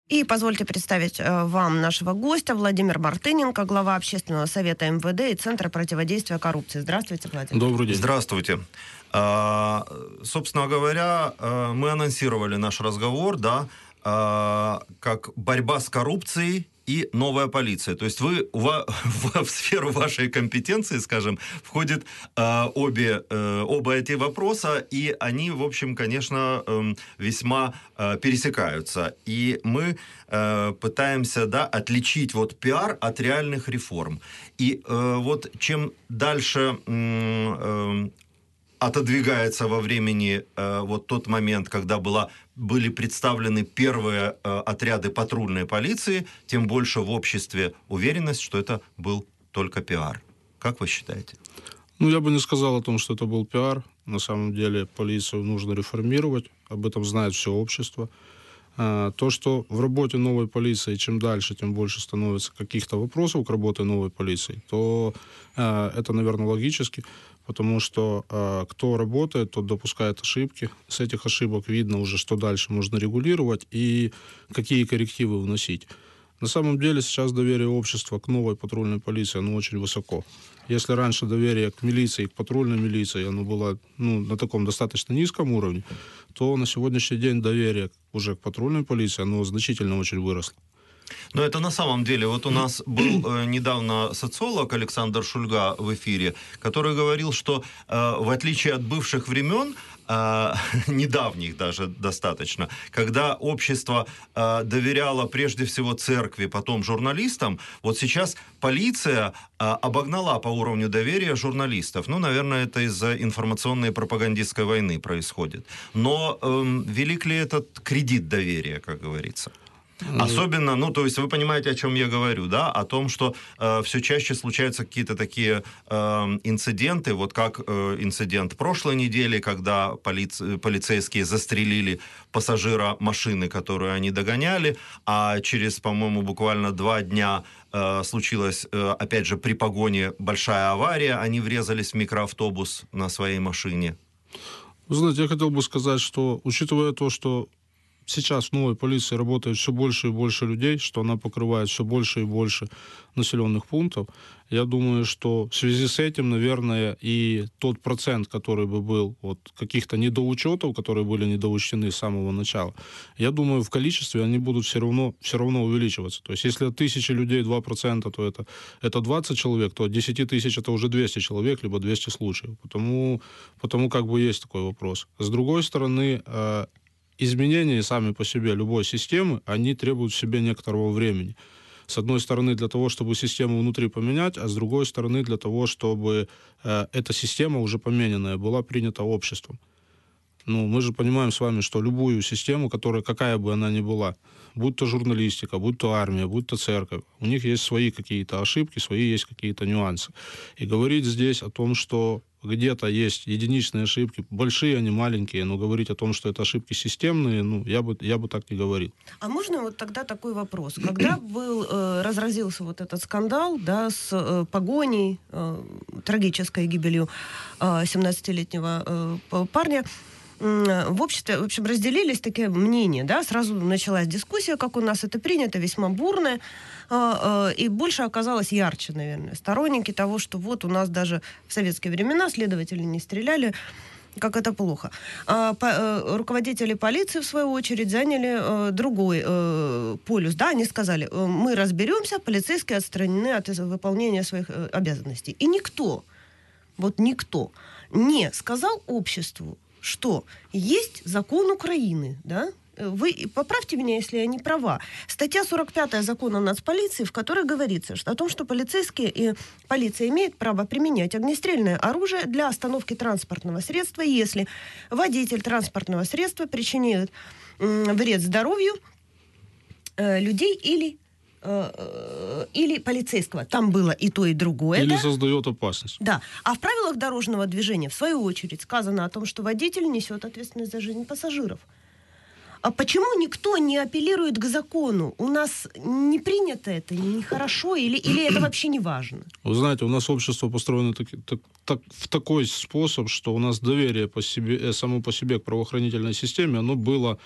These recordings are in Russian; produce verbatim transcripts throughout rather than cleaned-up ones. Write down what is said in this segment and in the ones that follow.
И позвольте представить вам нашего гостя, Владимир Мартыненко, глава Общественного совета эм вэ дэ и Центра противодействия коррупции. Здравствуйте, Владимир. Добрый день. Здравствуйте. А, собственно говоря, мы анонсировали наш разговор, да, а, как борьба с коррупцией и новая полиция. То есть вы, в, в, в сферу вашей компетенции, скажем, входят э, обе, э, оба эти вопроса, и они, в общем, конечно, э, весьма э, пересекаются. И мы э, пытаемся, да, отличить вот пиар от реальных реформ. И э, вот чем дальше... Э, э, отодвигается во времени э, вот тот момент, когда была, были представлены первые э, отряды патрульной полиции, тем больше в обществе уверенность, что это был только пиар. Как вы считаете? Ну, я бы не сказал о том, что это был пиар. На самом деле полицию нужно реформировать, об этом знает все общество. А, то, что в работе новой полиции чем дальше, тем больше становится каких-то вопросов к работе новой полиции, то а, это, наверное, логически. Потому что э, кто работает, тот допускает ошибки. С этих ошибок видно уже, что дальше можно регулировать и какие коррективы вносить. На самом деле сейчас доверие общества к новой патрульной полиции, оно очень высоко. Если раньше доверие к милиции, к патрульной милиции, оно было ну, на таком достаточно низком уровне, то на сегодняшний день доверие уже к патрульной полиции, оно значительно очень выросло. Но это на самом деле, вот у нас был э, недавно социолог Александр Шульга в эфире, который говорил, что э, в отличие от бывших времен, э, недавних даже достаточно, когда общество э, доверяло прежде всего церкви, потом журналистам, вот сейчас полиция э, обогнала по уровню доверия журналистов. Ну, наверное, это из-за информационной пропагандистской войны происходит. Но э, велик ли этот кредит доверия, как говорится? Особенно, ну, то есть вы понимаете, о чем я говорю, да, о том, что э, все чаще случаются какие-то такие э, инциденты, вот как э, инцидент прошлой недели, когда полиц... полицейские застрелили пассажира машины, которую они догоняли, а через, по-моему, буквально два дня э, случилась, э, опять же, при погоне большая авария, они врезались в микроавтобус на своей машине. Вы знаете, я хотел бы сказать, что, учитывая то, что сейчас в новой полиции работает все больше и больше людей, что она покрывает все больше и больше населенных пунктов. Я думаю, что в связи с этим, наверное, и тот процент, который бы был от каких-то недоучетов, которые были недоучтены с самого начала, я думаю, в количестве они будут все равно, все равно увеличиваться. То есть если от тысячи людей два процента, то это, это двадцать человек, то от десяти тысяч это уже двести человек, либо двести случаев. Потому, потому как бы есть такой вопрос. С другой стороны, изменения сами по себе любой системы, они требуют в себе некоторого времени. С одной стороны, для того, чтобы систему внутри поменять, а с другой стороны, для того, чтобы э, эта система, уже помененная, была принята обществом. Ну, мы же понимаем с вами, что любую систему, которая, какая бы она ни была, будь то журналистика, будь то армия, будь то церковь, у них есть свои какие-то ошибки, свои есть какие-то нюансы. И говорить здесь о том, что где-то есть единичные ошибки, большие они, маленькие, но говорить о том, что это ошибки системные, ну, я бы, я бы так не говорил. А можно вот тогда такой вопрос? Когда был, э, разразился вот этот скандал, да, с э, погоней, э, трагической гибелью э, семнадцатилетнего э, парня, в обществе, в общем, разделились такие мнения, да, сразу началась дискуссия, как у нас это принято, весьма бурная, и больше оказалось ярче, наверное, сторонники того, что вот у нас даже в советские времена следователи не стреляли, как это плохо. Руководители полиции, в свою очередь, заняли другой полюс, да, они сказали, мы разберемся, полицейские отстранены от выполнения своих обязанностей. И никто, вот никто не сказал обществу, что есть закон Украины, да? Вы поправьте меня, если я не права. Статья сорок пятая закона нацполиции, в которой говорится что, о том, что полицейские и полиция имеют право применять огнестрельное оружие для остановки транспортного средства, если водитель транспортного средства причиняет м, вред здоровью э, людей или или полицейского. Там было и то, и другое. Или да? создает опасность. Да. А в правилах дорожного движения, в свою очередь, сказано о том, что водитель несет ответственность за жизнь пассажиров. А почему никто не апеллирует к закону? У нас не принято это, нехорошо, или, или это вообще не важно? Вы знаете, у нас общество построено так, так, так, в такой способ, что у нас доверие по себе, само по себе к правоохранительной системе, оно было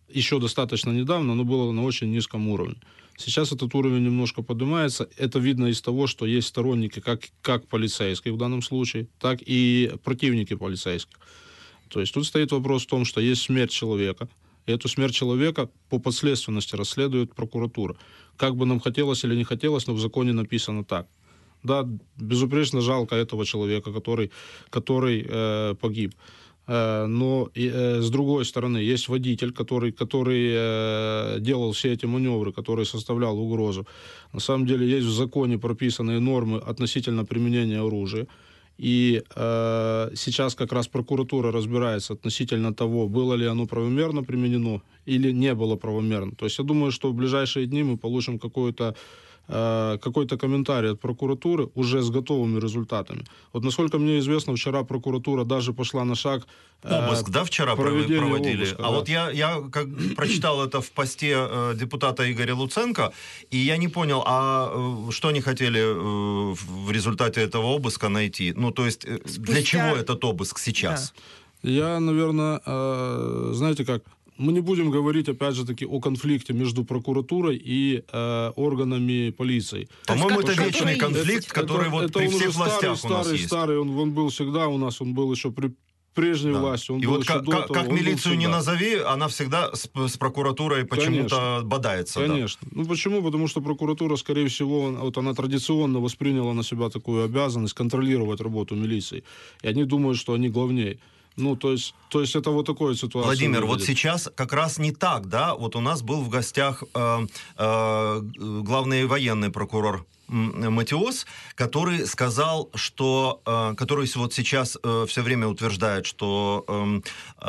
еще достаточно недавно оно было на очень низком уровне. Сейчас этот уровень немножко поднимается. Это видно из того, что есть сторонники как, как полицейских в данном случае, так и противники полицейских. То есть тут стоит вопрос в том, что есть смерть человека, и эту смерть человека по подследственности расследует прокуратура. Как бы нам хотелось или не хотелось, но в законе написано так. Да, безупречно жалко этого человека, который, который э, погиб. Э, но э, с другой стороны, есть водитель, который, который э, делал все эти маневры, который составлял угрозу. На самом деле есть в законе прописанные нормы относительно применения оружия. И э, сейчас как раз прокуратура разбирается относительно того, было ли оно правомерно применено или не было правомерно. То есть я думаю, что в ближайшие дни мы получим какой-то э, какой-то комментарий от прокуратуры уже с готовыми результатами. Вот насколько мне известно, вчера прокуратура даже пошла на шаг... Э, Обыск, да, вчера проводили? Обыска, а да. вот я, я как прочитал это в посте э, депутата Игоря Луценко, и я не понял, а э, что они хотели э, в результате этого обыска найти? Ну, то есть, э, Спустя... для чего этот обыск сейчас? Да. Я, наверное, э, знаете как, мы не будем говорить, опять же таки, о конфликте между прокуратурой и э, органами полиции. По-моему, это вечный конфликт, это, который это, вот это при всех старый, властях старый, у нас старый, есть. Старый, он, он был всегда у нас, он был еще при прежней Да. власти. Он и был вот еще как, до как, того, как он милицию был не всегда. назови, она всегда с, с прокуратурой почему-то Конечно. бодается. Конечно. Да. Ну почему? Потому что прокуратура, скорее всего, вот она традиционно восприняла на себя такую обязанность контролировать работу милиции. И они думают, что они главнее. Ну, то есть, то есть это вот такая ситуация. Владимир, выглядит. вот сейчас как раз не так, да? Вот у нас был в гостях э, э, главный военный прокурор Матиос, который сказал, что, э, который вот сейчас э, все время утверждает, что э,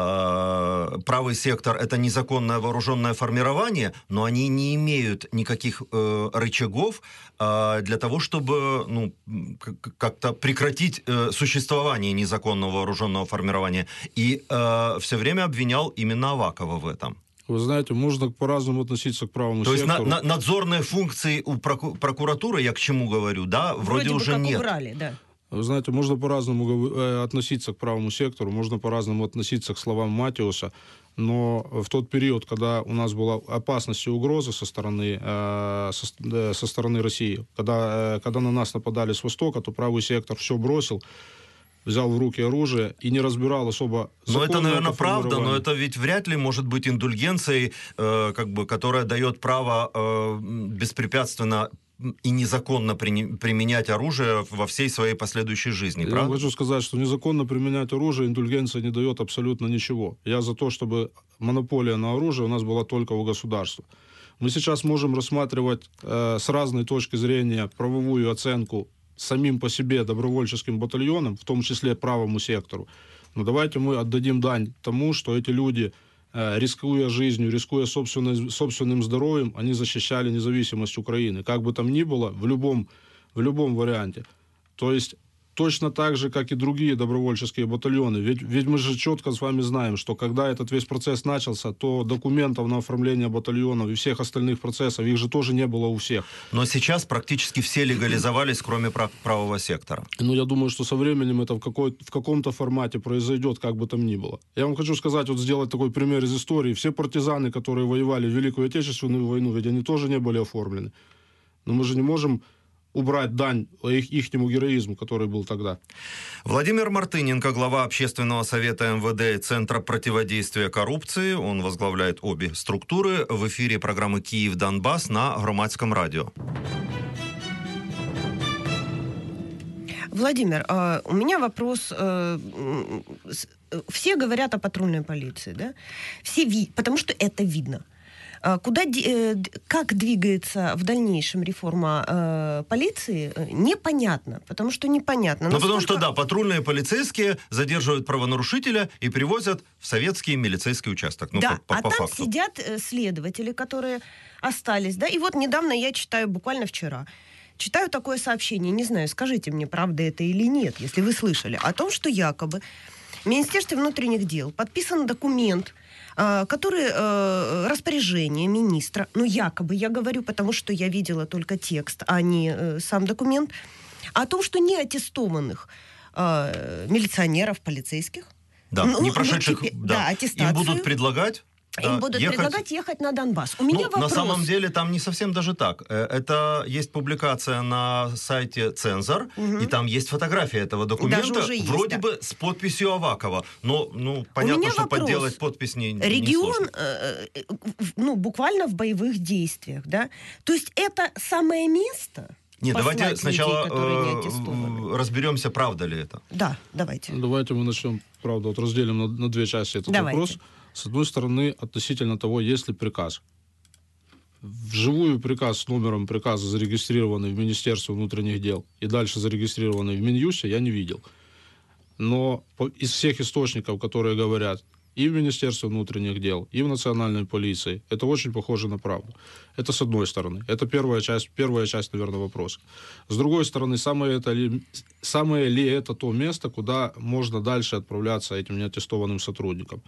э, правый сектор — это незаконное вооруженное формирование, но они не имеют никаких э, рычагов э, для того, чтобы ну, как-то прекратить э, существование незаконного вооруженного формирования. И э, все время обвинял именно Авакова в этом. Вы знаете, можно по-разному относиться к правому То сектору. есть на, на, надзорные функции у проку- прокуратуры, я к чему говорю, да, вроде, Вроде бы уже как нет. убрали, да. Вы знаете, можно по-разному э, относиться к правому сектору, можно по-разному относиться к словам Матиоса, но в тот период, когда у нас была опасность и угроза со стороны, э, со, э, со стороны России, когда, э, когда на нас нападали с востока, то правый сектор все бросил, взял в руки оружие и не разбирал особо. Но это, наверное, правда, но это ведь вряд ли может быть индульгенцией, э, как бы, которая дает право э, беспрепятственно и незаконно при, применять оружие во всей своей последующей жизни, Я правда? хочу сказать, что незаконно применять оружие индульгенция не дает абсолютно ничего. Я за то, чтобы монополия на оружие у нас была только у государства. Мы сейчас можем рассматривать э, с разной точки зрения правовую оценку самим по себе добровольческим батальонам, в том числе правому сектору. Но давайте мы отдадим дань тому, что эти люди, э, рискуя жизнью, рискуя собственной, собственным здоровьем, они защищали независимость Украины. Как бы там ни было, в любом, в любом варианте. То есть точно так же, как и другие добровольческие батальоны. Ведь, ведь мы же четко с вами знаем, что когда этот весь процесс начался, то документов на оформление батальонов и всех остальных процессов, их же тоже не было у всех. Но сейчас практически все легализовались, кроме прав- правого сектора. Ну, я думаю, что со временем это в, какой- в каком-то формате произойдет, как бы там ни было. Я вам хочу сказать, вот сделать такой пример из истории. Все партизаны, которые воевали в Великую Отечественную войну, ведь они тоже не были оформлены. Но мы же не можем убрать дань их, ихнему героизму, который был тогда. Владимир Мартыненко, глава Общественного совета эм вэ дэ и Центра противодействия коррупции. Он возглавляет обе структуры. В эфире программы «Киев-Донбасс» на Громадском радио. Владимир, у меня вопрос. Все говорят о патрульной полиции, да? Все ви... Потому что это видно. Куда, как двигается в дальнейшем реформа э, полиции, непонятно, потому что непонятно. Ну, насколько... потому что, да, патрульные полицейские задерживают правонарушителя и привозят в советский милицейский участок. Ну, да, по, по, а по там факту. сидят следователи, которые остались, да, и вот недавно я читаю, буквально вчера, читаю такое сообщение, не знаю, скажите мне, правда это или нет, если вы слышали, о том, что якобы в Министерстве внутренних дел подписан документ, который э, распоряжение министра, ну якобы, я говорю, потому что я видела только текст, а не э, сам документ, о том, что неаттестованных э, милиционеров, полицейских, Да, ну, не прошедших, ну, теперь, да, да, аттестацию, им будут предлагать? Им э, будут ехать... предлагать ехать на Донбасс. У меня ну, вопрос. На самом деле там не совсем даже так. Это есть публикация на сайте «Цензор», угу. и там есть фотография этого документа, вроде есть, бы да. с подписью Авакова. Но, ну, понятно, что вопрос. Подделать подпись не Регион, не э, ну, буквально в боевых действиях, да? То есть это самое место... Нет, давайте людей, сначала э, разберемся, правда ли это. Да, давайте. Давайте мы начнем, правда, вот разделим на, на две части этот давайте. вопрос. С одной стороны, относительно того, есть ли приказ. Вживую приказ с номером приказа, зарегистрированный в Министерстве внутренних дел, и дальше зарегистрированный в Минюсте, я не видел. Но из всех источников, которые говорят, и в Министерстве внутренних дел, и в Национальной полиции, это очень похоже на правду. Это с одной стороны. Это первая часть, первая часть, наверное, вопроса. С другой стороны, самое, это ли, самое ли это то место, куда можно дальше отправляться этим неаттестованным сотрудникам?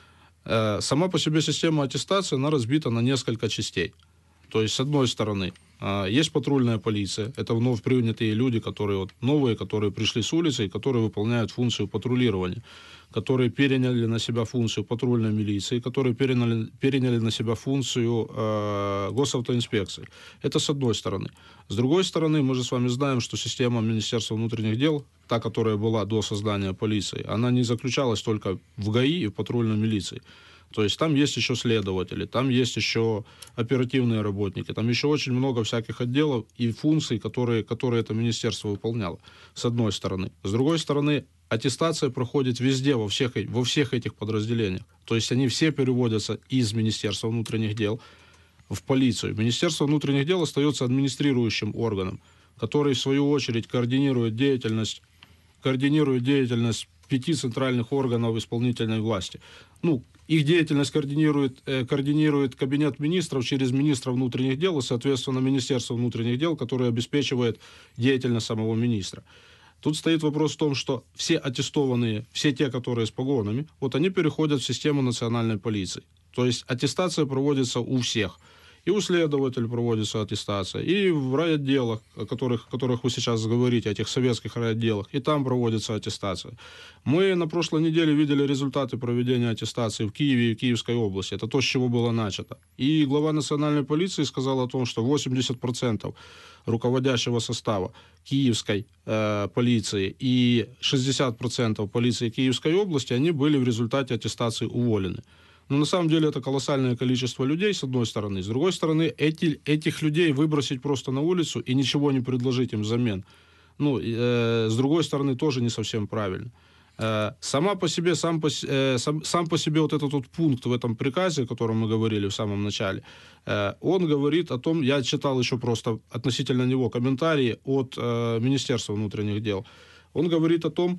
Э, сама по себе система аттестации, она разбита на несколько частей. То есть, с одной стороны, есть патрульная полиция, это вновь принятые люди, которые вот, новые, которые пришли с улицы, и которые выполняют функцию патрулирования, которые переняли на себя функцию патрульной милиции, которые переняли, переняли на себя функцию э, госавтоинспекции. Это с одной стороны. С другой стороны, мы же с вами знаем, что система Министерства внутренних дел, та, которая была до создания полиции, она не заключалась только в ГАИ и в патрульной милиции. То есть там есть еще следователи, там есть еще оперативные работники, там еще очень много всяких отделов и функций, которые, которые это министерство выполняло, с одной стороны. С другой стороны, аттестация проходит везде, во всех, во всех этих подразделениях. То есть они все переводятся из Министерства внутренних дел в полицию. Министерство внутренних дел остается администрирующим органом, который, в свою очередь, координирует деятельность, координирует деятельность пяти центральных органов исполнительной власти. Ну, их деятельность координирует, э, координирует Кабинет министров через министра внутренних дел и, соответственно, Министерство внутренних дел, которое обеспечивает деятельность самого министра. Тут стоит вопрос в том, что все аттестованные, все те, которые с погонами, вот они переходят в систему национальной полиции. То есть аттестация проводится у всех. И у следователей проводится аттестация, и в райотделах, о которых, о которых вы сейчас говорите, этих советских райотделах, и там проводится аттестация. Мы на прошлой неделе видели результаты проведения аттестации в Киеве и Киевской области. Это то, с чего было начато. И глава национальной полиции сказал о том, что восемьдесят процентов руководящего состава Киевской э, полиции и шестьдесят процентов полиции Киевской области, они были в результате аттестации уволены. Но на самом деле это колоссальное количество людей, с одной стороны. С другой стороны, эти, этих людей выбросить просто на улицу и ничего не предложить им взамен. Ну, э, с другой стороны, тоже не совсем правильно. Э, сама по себе, сам по, э, сам, сам по себе вот этот вот пункт в этом приказе, о котором мы говорили в самом начале, э, он говорит о том, я читал еще просто относительно него комментарии от э, Министерства внутренних дел. Он говорит о том,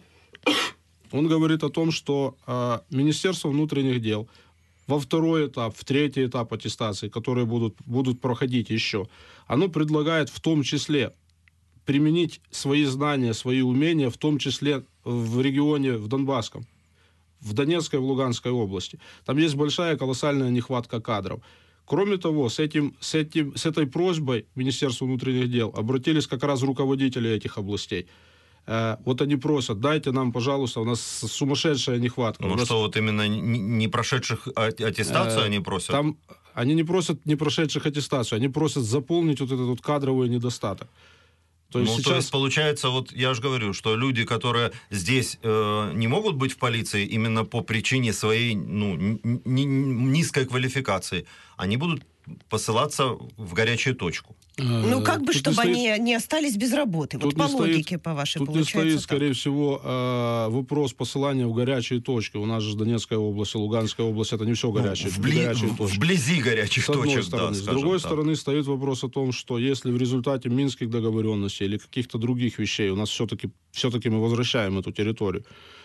он говорит о том, что э, Министерство внутренних дел во второй этап, в третий этап аттестации, которые будут, будут проходить еще, оно предлагает в том числе применить свои знания, свои умения, в том числе в регионе, в Донбасском, в Донецкой и в Луганской области. Там есть большая колоссальная нехватка кадров. Кроме того, с, этим, с, этим, с этой просьбой Министерства внутренних дел обратились как раз руководители этих областей. Вот они просят, дайте нам, пожалуйста, у нас сумасшедшая нехватка. Ну нас... что, вот именно не прошедших аттестацию они просят? Там они не просят не прошедших аттестацию, они просят заполнить вот этот вот кадровый недостаток. То есть, ну, сейчас... то есть получается, вот я же говорю, что люди, которые здесь э, не могут быть в полиции именно по причине своей ну, н- н- низкой квалификации, они будут посылаться в горячую точку. Ну, как бы, тут чтобы стоит, они не остались без работы. Вот по логике, стоит, по вашей, тут получается Тут не стоит, так. скорее всего, вопрос посылания в горячие точки. У нас же Донецкая область и Луганская область, это не все горячие, ну, вбли... горячие точки. Вблизи горячих С одной точек, стороны. да, С другой так. стороны, стоит вопрос о том, что если в результате минских договоренностей или каких-то других вещей у нас все-таки, все-таки мы возвращаем эту территорию,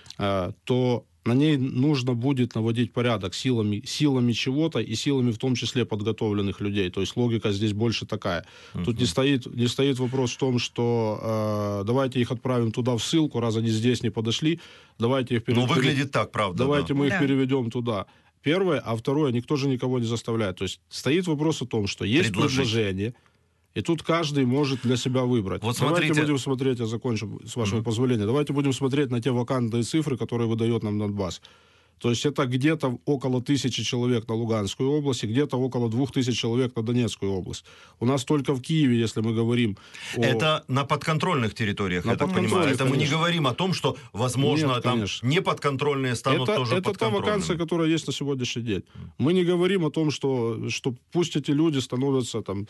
то на ней нужно будет наводить порядок силами, силами чего-то и силами в том числе подготовленных людей. То есть логика здесь больше такая. Uh-huh. Тут не стоит, не стоит вопрос в том, что э, давайте их отправим туда в ссылку, раз они здесь не подошли, давайте их переведем. Ну, выглядит так, правда. Давайте да. мы их да. переведем туда. Первое, а второе, никто же никого не заставляет. То есть стоит вопрос о том, что есть Предложить. предложение, и тут каждый может для себя выбрать. Вот Давайте смотрите... будем смотреть, я закончу, с вашего mm-hmm. позволения, давайте будем смотреть на те вакантные цифры, которые выдает нам Донбасс. То есть это где-то около тысячи человек на Луганскую область и где-то около двух тысяч человек на Донецкую область. У нас только в Киеве, если мы говорим о... Это на подконтрольных территориях, на я так понимаю. Это мы не говорим о том, что, возможно, Нет, там конечно. неподконтрольные станут это, тоже это подконтрольными. Это та вакансия, которая есть на сегодняшний день. Мы не говорим о том, что, что пусть эти люди становятся там,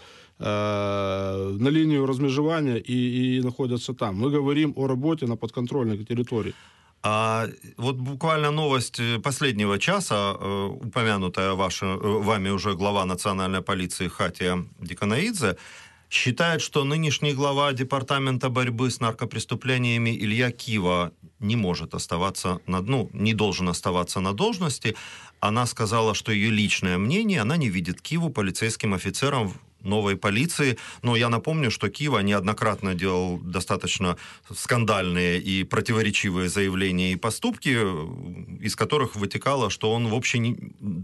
э, на линию размежевания и, и находятся там. Мы говорим о работе на подконтрольной территории. А вот буквально новость последнего часа, э, упомянутая ваша, э, вами уже глава национальной полиции Хатия Диканаидзе, считает, что нынешний глава департамента борьбы с наркопреступлениями Илья Кива не может оставаться, на, ну, не должен оставаться на должности. Она сказала, что ее личное мнение, она не видит Киву полицейским офицером новой полиции. Но я напомню, что Кива неоднократно делал достаточно скандальные и противоречивые заявления и поступки, из которых вытекало, что он вообще не,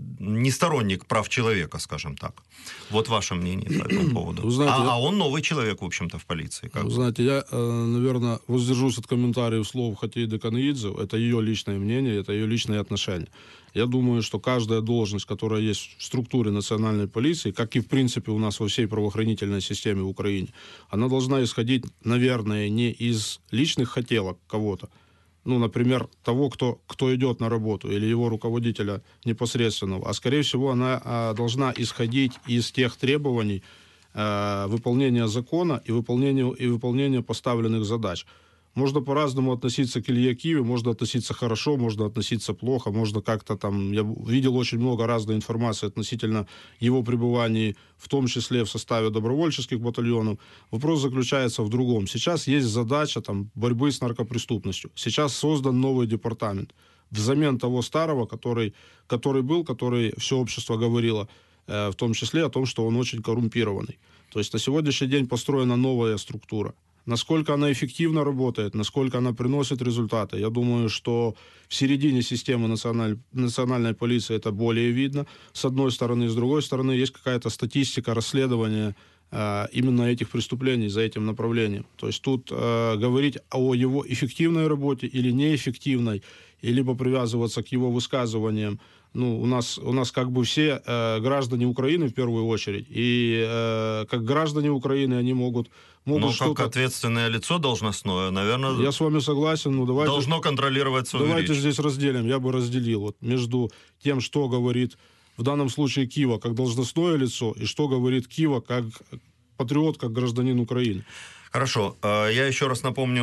не сторонник прав человека, скажем так. Вот ваше мнение по этому поводу. Знаете, а, я... а он новый человек, в общем-то, в полиции. Как Знаете, я, наверное, воздержусь от комментариев слов Хатии Диканаидзе. Это ее личное мнение, это ее личные отношения. Я думаю, что каждая должность, которая есть в структуре национальной полиции, как и, в принципе, у нас во всей правоохранительной системе в Украине, она должна исходить, наверное, не из личных хотелок кого-то, ну, например, того, кто, кто идет на работу, или его руководителя непосредственного, а, скорее всего, она а, должна исходить из тех требований а, выполнения закона и выполнения, и выполнения поставленных задач. Можно по-разному относиться к Илье Киве, можно относиться хорошо, можно относиться плохо, можно как-то там... Я видел очень много разной информации относительно его пребывания, в том числе в составе добровольческих батальонов. Вопрос заключается в другом. Сейчас есть задача там, борьбы с наркопреступностью. Сейчас создан новый департамент. Взамен того старого, который, который был, который все общество говорило, э, в том числе о том, что он очень коррумпированный. То есть на сегодняшний день построена новая структура. Насколько она эффективно работает, насколько она приносит результаты. Я думаю, что в середине системы националь... национальной полиции это более видно, с одной стороны. С другой стороны, есть какая-то статистика расследования э, именно этих преступлений за этим направлением. То есть тут э, говорить о его эффективной работе или неэффективной, и либо привязываться к его высказываниям. Ну, у нас, у нас как бы все э, граждане Украины в первую очередь. И э, как граждане Украины они могут... могут но как ответственное лицо должностное, наверное... Я с вами согласен. Ну, давайте, должно контролировать свою Давайте речь. здесь разделим. Я бы разделил вот, между тем, что говорит в данном случае Кива как должностное лицо, и что говорит Кива как патриот, как гражданин Украины. Хорошо. Я еще раз напомню,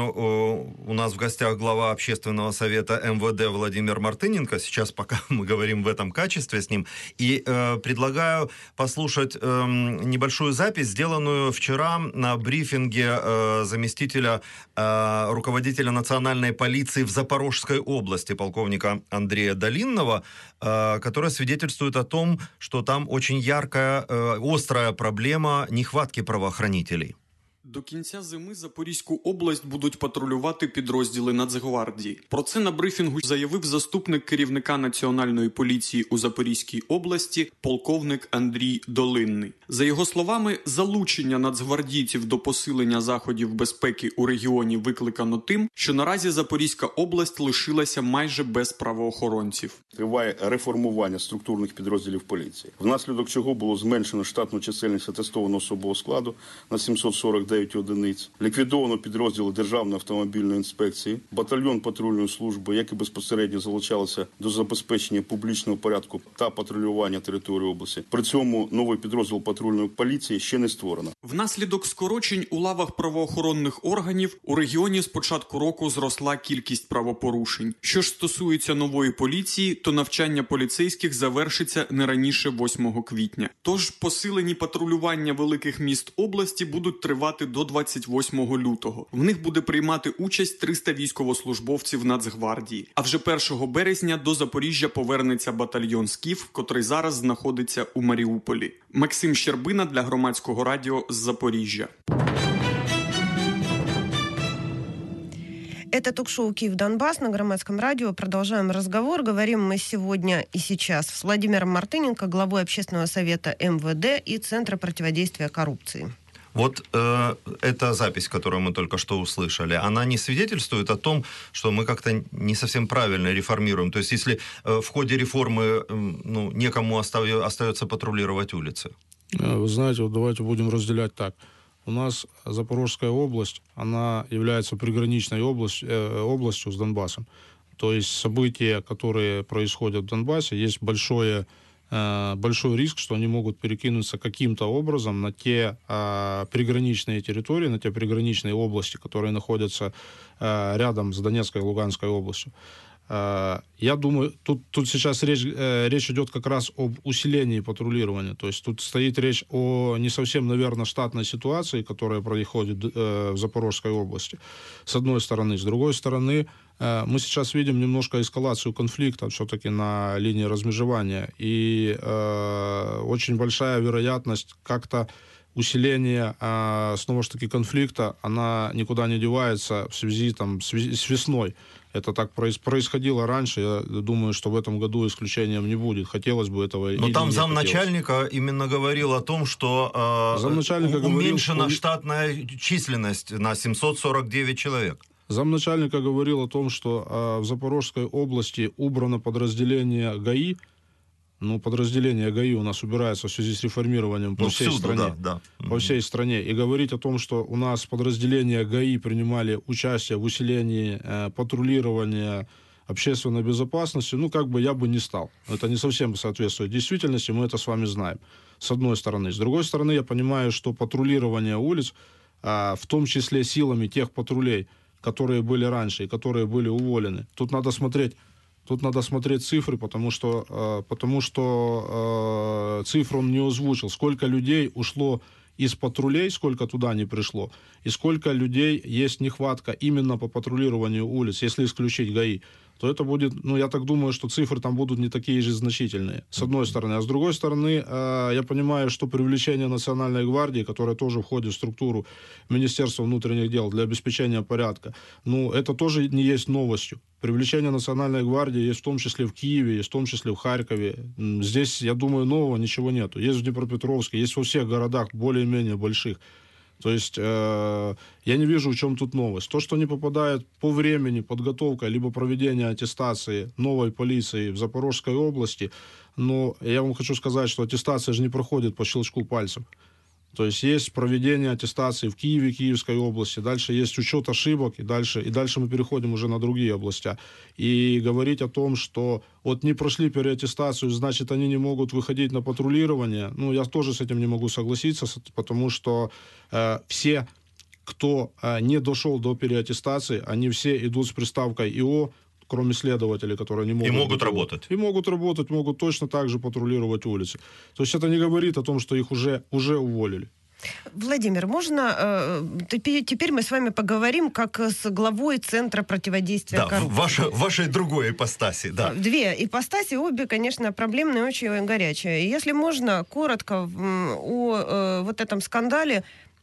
у нас в гостях глава Общественного совета эм вэ дэ Владимир Мартыненко. Сейчас пока мы говорим в этом качестве с ним. И э, предлагаю послушать э, небольшую запись, сделанную вчера на брифинге э, заместителя э, руководителя национальной полиции в Запорожской области, полковника Андрея Долинного, э, которая свидетельствует о том, что там очень яркая, э, острая проблема нехватки правоохранителей. До кінця зими Запорізьку область будуть патрулювати підрозділи Нацгвардії. Про це на брифінгу заявив заступник керівника Національної поліції у Запорізькій області полковник Андрій Долинний. За його словами, залучення нацгвардійців до посилення заходів безпеки у регіоні викликано тим, що наразі Запорізька область лишилася майже без правоохоронців. Триває реформування структурних підрозділів поліції, внаслідок чого було зменшено штатну чисельність атестованого особового складу на сімсот сорок дев'ять одиниць, ліквідовано підрозділи Державної автомобільної інспекції, батальйон патрульної служби, які безпосередньо залучалися до забезпечення публічного порядку та патрулювання території області. При цьому новий підрозділ патрульної поліції ще не створено. Внаслідок скорочень у лавах правоохоронних органів у регіоні з початку року зросла кількість правопорушень. Що ж стосується нової поліції, то навчання поліцейських завершиться не раніше восьмого квітня. Тож посилені патрулювання великих міст області будуть тривати до двадцять восьмого лютого. В них буде приймати участь триста військовослужбовців Нацгвардії. А вже першого березня до Запоріжжя повернеться батальйон «Скіф», котрий зараз знаходиться у Маріуполі. Максим Щербина для Громадського радіо з Запоріжжя. Это ток-шоу «Киев-Донбасс» на Громадском радио. Продолжаем разговор. Говорим мы сегодня и сейчас с Владимиром Мартыненко, главой Общественного совета эм вэ дэ и Центра противодействия коррупции. Вот э, эта запись, которую мы только что услышали, она не свидетельствует о том, что мы как-то не совсем правильно реформируем? То есть если э, в ходе реформы э, ну, некому остав... остается патрулировать улицы? Вы знаете, вот давайте будем разделять так. У нас Запорожская область, она является приграничной область, э, областью с Донбассом. То есть события, которые происходят в Донбассе, есть большое, э, большой риск, что они могут перекинуться каким-то образом на те э, приграничные территории, на те приграничные области, которые находятся э, рядом с Донецкой и Луганской областью. Я думаю, тут, тут сейчас речь, э, речь идет как раз об усилении патрулирования. То есть тут стоит речь о не совсем, наверное, штатной ситуации, которая происходит э, в Запорожской области, с одной стороны. С другой стороны, э, мы сейчас видим немножко эскалацию конфликта все-таки на линии размежевания. И э, очень большая вероятность как-то усиление, э, снова же таки, конфликта, она никуда не девается в связи там, с, с весной. Это так происходило раньше. Я думаю, что в этом году исключением не будет. Хотелось бы этого. Но там замначальника именно говорил о том, что э, уменьшена говорил, штатная численность на семьсот сорок девять человек. Замначальника говорил о том, что э, в Запорожской области убрано подразделение ГАИ. Ну, подразделение ГАИ у нас убирается в связи с реформированием по ну, всей всюду, стране. Да, да. По всей стране. И говорить о том, что у нас подразделения ГАИ принимали участие в усилении э, патрулирования общественной безопасности, ну, как бы я бы не стал. Это не совсем соответствует действительности, мы это с вами знаем. С одной стороны. С другой стороны, я понимаю, что патрулирование улиц, э, в том числе силами тех патрулей, которые были раньше и которые были уволены, тут надо смотреть Тут надо смотреть цифры, потому что, э, потому что э, цифру он не озвучил. Сколько людей ушло из патрулей, сколько туда не пришло, и сколько людей есть нехватка именно по патрулированию улиц, если исключить ГАИ, то это будет, ну, я так думаю, что цифры там будут не такие же значительные, с одной стороны. А с другой стороны, э, я понимаю, что привлечение Национальной гвардии, которая тоже входит в структуру Министерства внутренних дел для обеспечения порядка, ну, это тоже не есть новостью. Привлечение Национальной гвардии есть в том числе в Киеве, есть в том числе в Харькове. Здесь, я думаю, нового ничего нету. Есть в Днепропетровске, есть во всех городах более-менее больших. То есть э, я не вижу, в чем тут новость. То, что не попадает по времени подготовка либо проведение аттестации новой полиции в Запорожской области, но я вам хочу сказать, что аттестация же не проходит по щелчку пальцев. То есть есть проведение аттестации в Киеве, Киевской области, дальше есть учет ошибок, и дальше, и дальше мы переходим уже на другие области. И говорить о том, что вот не прошли переаттестацию, значит, они не могут выходить на патрулирование, ну, я тоже с этим не могу согласиться, потому что э, все, кто э, не дошел до переаттестации, они все идут с приставкой ИО, кроме следователей, которые не могут... И могут быть, работать. И могут работать, могут точно так же патрулировать улицы. То есть это не говорит о том, что их уже, уже уволили. Владимир, можно... Э, теперь мы с вами поговорим как с главой Центра противодействия да, коррупции. Ваша, вашей другой ипостаси, да. Две ипостаси, обе, конечно, проблемные, очень горячие. Если можно, коротко о э, вот этом скандале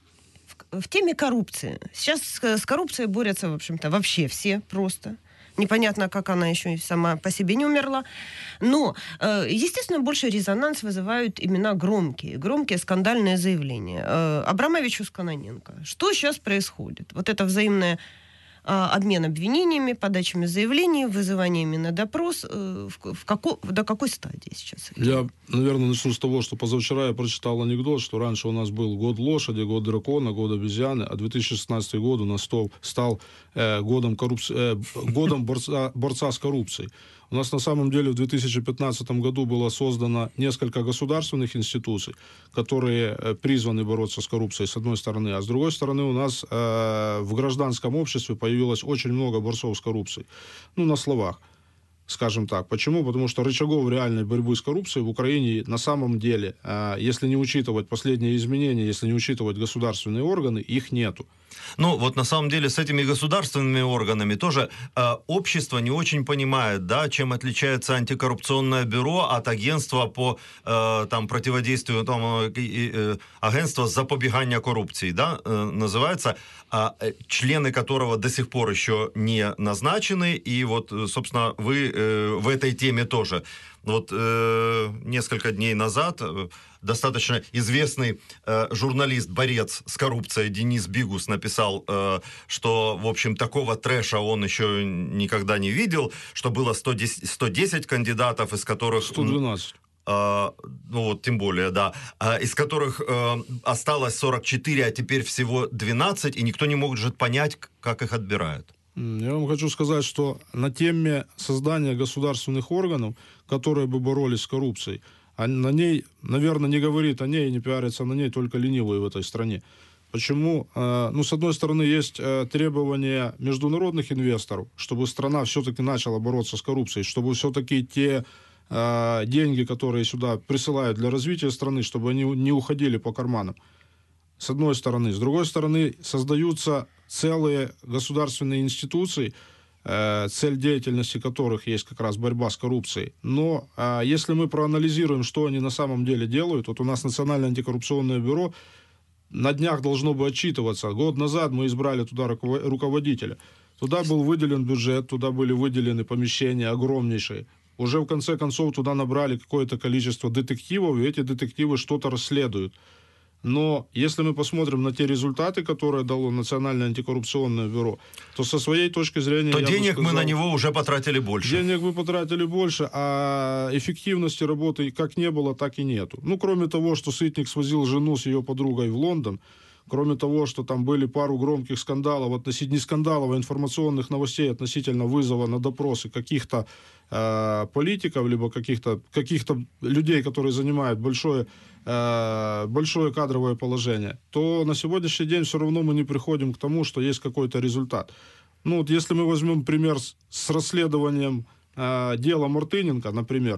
в, в теме коррупции. Сейчас с, с коррупцией борются, в общем-то, вообще все просто. Непонятно, как она еще и сама по себе не умерла. Но, естественно, больше резонанс вызывают имена громкие, громкие скандальные заявления. Абрамовичу с Кононенко. Что сейчас происходит? Вот это взаимное обмен обвинениями, подачами заявлений, вызываниями на допрос. В, в како, до какой стадии сейчас? Я, наверное, начну с того, что позавчера я прочитал анекдот, что раньше у нас был год лошади, год дракона, год обезьяны, а две тысячи шестнадцатый год у нас стал, стал э, годом, коррупции, э, годом борца, борца с коррупцией. У нас на самом деле в две тысячи пятнадцатом году было создано несколько государственных институций, которые призваны бороться с коррупцией, с одной стороны, а с другой стороны у нас э, в гражданском обществе появилось очень много борцов с коррупцией. Ну, на словах, скажем так. Почему? Потому что рычагов реальной борьбы с коррупцией в Украине на самом деле, э, если не учитывать последние изменения, если не учитывать государственные органы, их нету. Ну, вот на самом деле с этими государственными органами тоже э, общество не очень понимает, да, чем отличается антикоррупционное бюро от агентства по э, там, противодействию, там, э, э, агентство запобегания коррупции, да, э, называется, э, члены которого до сих пор еще не назначены, и вот, собственно, вы э, в этой теме тоже. Вот э, несколько дней назад достаточно известный э, журналист, борец с коррупцией Денис Бигус написал, э, что, в общем, такого трэша он еще никогда не видел, что было сто десять, сто десять кандидатов, из которых... сто двенадцать. Uh, ну вот, тем более, да, uh, из которых uh, осталось сорок четыре, а теперь всего двенадцать, и никто не может понять, как их отбирают. Я вам хочу сказать, что на теме создания государственных органов, которые бы боролись с коррупцией, на ней, наверное, не говорит о ней и не пиарится на ней только ленивые в этой стране. Почему? Ну, с одной стороны, есть требования международных инвесторов, чтобы страна все-таки начала бороться с коррупцией, чтобы все-таки те деньги, которые сюда присылают для развития страны, чтобы они не уходили по карманам. С одной стороны. С другой стороны, создаются целые государственные институции, цель деятельности которых есть как раз борьба с коррупцией. Но если мы проанализируем, что они на самом деле делают, вот у нас Национальное антикоррупционное бюро на днях должно бы отчитываться. Год назад мы избрали туда руководителя. Туда был выделен бюджет, туда были выделены помещения огромнейшие. Уже в конце концов туда набрали какое-то количество детективов, и эти детективы что-то расследуют. Но если мы посмотрим на те результаты, которые дало Национальное антикоррупционное бюро, то со своей точки зрения... То я денег бы сказал, мы на него уже потратили больше. Денег вы потратили больше, а эффективности работы как не было, так и нету. Ну, кроме того, что Сытник свозил жену с ее подругой в Лондон, кроме того, что там были пару громких скандалов, относительно, не скандалов, а информационных новостей относительно вызова на допросы каких-то э, политиков, либо каких-то, каких-то людей, которые занимают большое, э, большое кадровое положение, то на сегодняшний день все равно мы не приходим к тому, что есть какой-то результат. Ну, вот если мы возьмем пример с, с расследованием э, дела Мартыненко, например,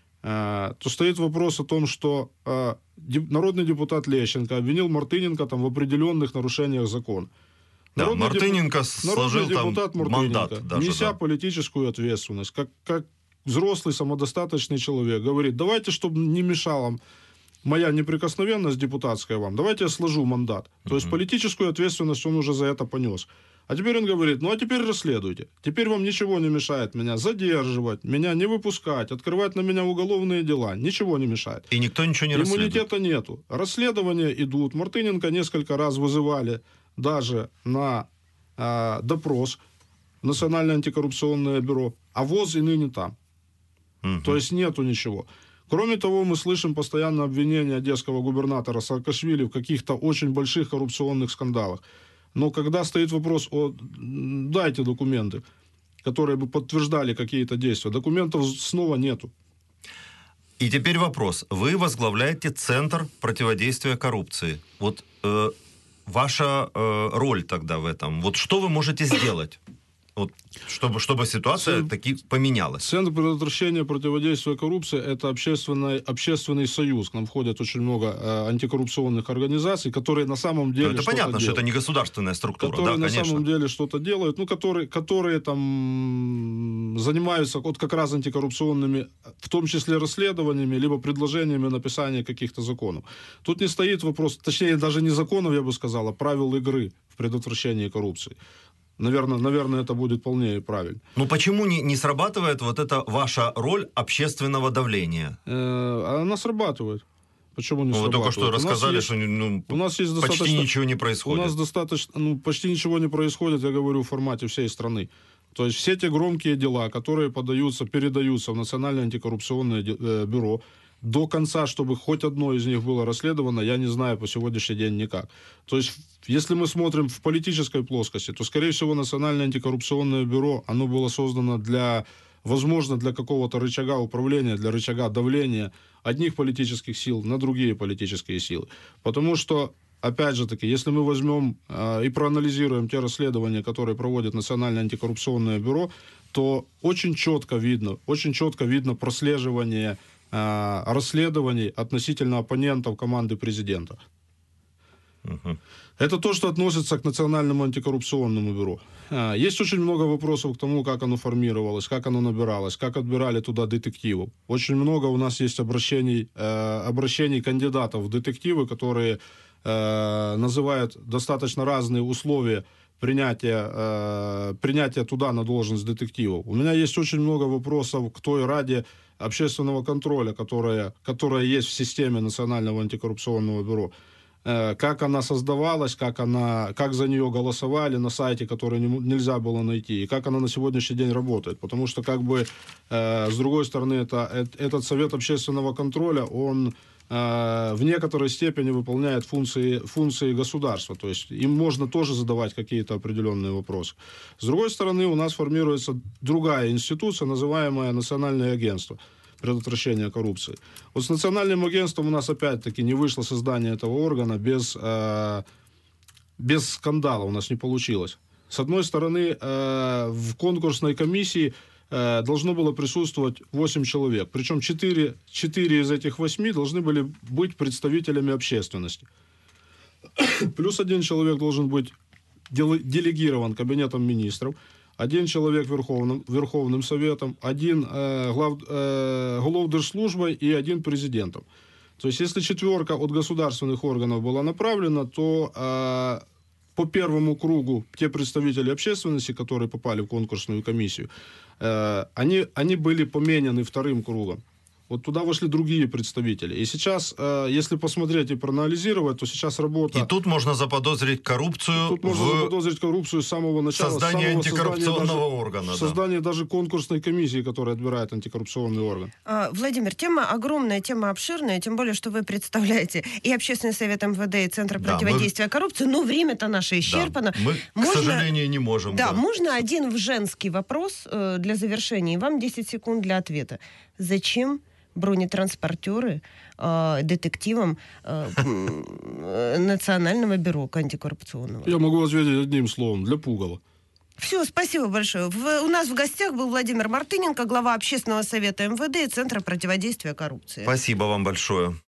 то стоит вопрос о том, что э, деп, народный депутат Лещенко обвинил Мартыненко там, в определенных нарушениях закона. Да, народный Мартыненко деп... сложил там мандат даже, неся да. политическую ответственность, как, как взрослый самодостаточный человек, говорит, давайте, чтобы не мешала моя неприкосновенность депутатская вам, давайте я сложу мандат. То uh-huh. есть политическую ответственность он уже за это понес. А теперь он говорит, ну а теперь расследуйте. Теперь вам ничего не мешает меня задерживать, меня не выпускать, открывать на меня уголовные дела. Ничего не мешает. И никто ничего не расследует. Иммунитета нету. Расследования идут. Мартыненко несколько раз вызывали даже на э, допрос в Национальное антикоррупционное бюро. А ВОЗ и ныне там. Угу. То есть нету ничего. Кроме того, мы слышим постоянно обвинения одесского губернатора Саакашвили в каких-то очень больших коррупционных скандалах. Но когда стоит вопрос о дайте документы, которые бы подтверждали какие-то действия, документов снова нету. И теперь вопрос. Вы возглавляете Центр противодействия коррупции. Вот э, ваша э, роль тогда в этом. Вот что вы можете сделать? Вот, чтобы, чтобы ситуация Центр, таки поменялась. Центр предотвращения противодействия коррупции – это общественный, общественный союз. К нам входят очень много э, антикоррупционных организаций, которые на самом деле это что-то понятно, делают. что это не государственная структура. Которые да, на конечно. самом деле что-то делают, ну, которые, которые там занимаются вот как раз антикоррупционными, в том числе расследованиями, либо предложениями написания каких-то законов. Тут не стоит вопрос, точнее, даже не законов, я бы сказал, а правил игры в предотвращении коррупции. Наверное, наверное, это будет полнее правильно. Ну почему не, не срабатывает вот эта ваша роль общественного давления? Э, она срабатывает. Почему не ну, срабатывает? Вы только что рассказали, есть, что ну, у нас есть почти достаточно, ничего не происходит. У нас достаточно, ну, почти ничего не происходит, я говорю, в формате всей страны. То есть все те громкие дела, которые подаются, передаются в Национальное антикоррупционное бюро, до конца, чтобы хоть одно из них было расследовано, я не знаю по сегодняшний день никак. То есть, если мы смотрим в политической плоскости, то, скорее всего, Национальное антикоррупционное бюро, оно было создано для, возможно, для какого-то рычага управления, для рычага давления одних политических сил на другие политические силы. Потому что, опять же таки, если мы возьмем э, и проанализируем те расследования, которые проводит Национальное антикоррупционное бюро, то очень четко видно, очень четко видно прослеживание расследований относительно оппонентов команды президента. Uh-huh. Это то, что относится к Национальному антикоррупционному бюро. Есть очень много вопросов к тому, как оно формировалось, как оно набиралось, как отбирали туда детективов. Очень много у нас есть обращений, обращений кандидатов в детективы, которые называют достаточно разные условия принятия, принятия туда на должность детективов. У меня есть очень много вопросов к той Раде общественного контроля, которая, которая есть в системе Национального антикоррупционного бюро, как она создавалась, как, она, как за нее голосовали на сайте, который не, нельзя было найти, и как она на сегодняшний день работает. Потому что, как бы, э, с другой стороны, это, этот Совет общественного контроля, он э, в некоторой степени выполняет функции, функции государства. То есть им можно тоже задавать какие-то определенные вопросы. С другой стороны, у нас формируется другая институция, называемая Национальное агентство предотвращения коррупции. Вот с Национальным агентством у нас опять-таки не вышло создание этого органа без, э, без скандала, у нас не получилось. С одной стороны, э, в конкурсной комиссии э, должно было присутствовать восемь человек, причем четыре, четыре из этих восьми должны были быть представителями общественности. Плюс один человек должен быть делегирован Кабинетом министров, один человек Верховным, Верховным Советом, один э, глав, э, Головдержслужбой и один президентом. То есть, если четверка от государственных органов была направлена, то э, по первому кругу те представители общественности, которые попали в конкурсную комиссию, э, они, они были поменены вторым кругом. Вот туда вошли другие представители. И сейчас, э, если посмотреть и проанализировать, то сейчас работа... И тут можно заподозрить коррупцию Тут можно в заподозрить коррупцию с самого начала. создании самого антикоррупционного создания даже, органа. Да. Создание даже конкурсной комиссии, которая отбирает антикоррупционный орган. А, Владимир, тема огромная, тема обширная, тем более, что вы представляете и Общественный совет эм вэ дэ, и Центр Да, противодействия мы... коррупции, но время-то наше исчерпано. Да, мы, можно... к сожалению, не можем. Да, Да, можно один в женский вопрос э, для завершения, и вам десять секунд для ответа. Зачем бронетранспортеры э, детективам э, Национального бюро антикоррупционного? Я могу ответить одним словом. Для пугала. Все, спасибо большое. В, у нас в гостях был Владимир Мартыненко, глава Общественного совета эм вэ дэ и Центра противодействия коррупции. Спасибо вам большое.